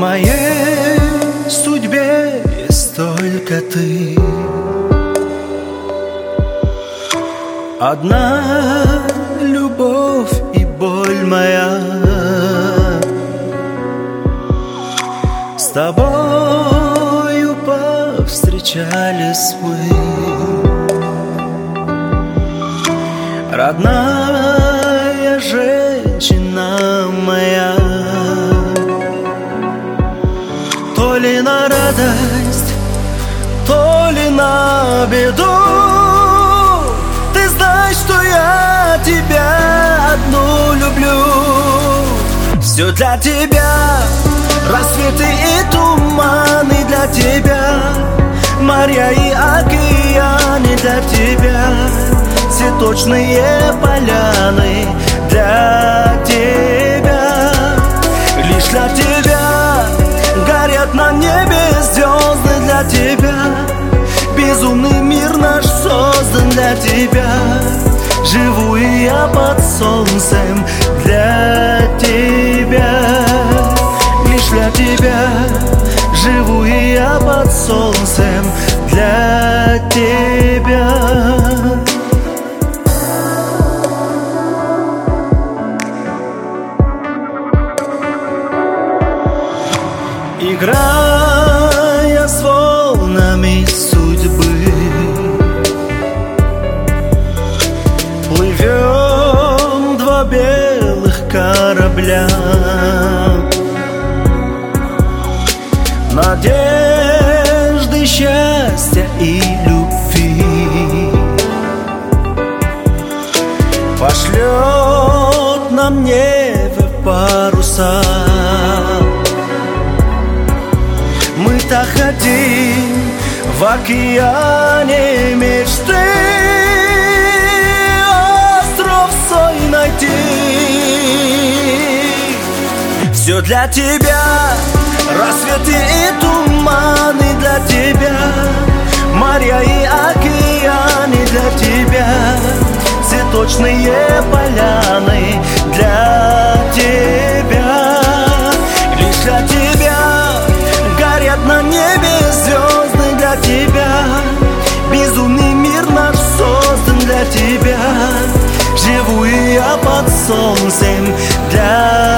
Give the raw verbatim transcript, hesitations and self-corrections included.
моей судьбе есть только ты. Одна любовь и боль моя. С тобою повстречались мы. Родная женщина моя. То ли на радость, то ли на беду, ты знаешь, что я тебя одну люблю. Все для тебя, рассветы и туманы для тебя, моря и океаны для тебя, цветочные поляны для тебя. Лишь для тебя горят на небе звезды для тебя. Безумный мир наш создан для тебя. Живу и я под солнцем для тебя. Лишь для тебя живу и я под солнцем для тебя. Играя с волнами судьбы, плывем два белых корабля. Надежды, счастья и любви пошлет нам небо паруса. Мы так хотим в океане мечты остров свой найти. Все для тебя, рассветы и туманы для тебя, моря и океаны для тебя, цветочные поляны для тебя. Лишь для тебя горят на небе звезды для тебя. Безумный мир наш создан для тебя. Живу и я под солнцем для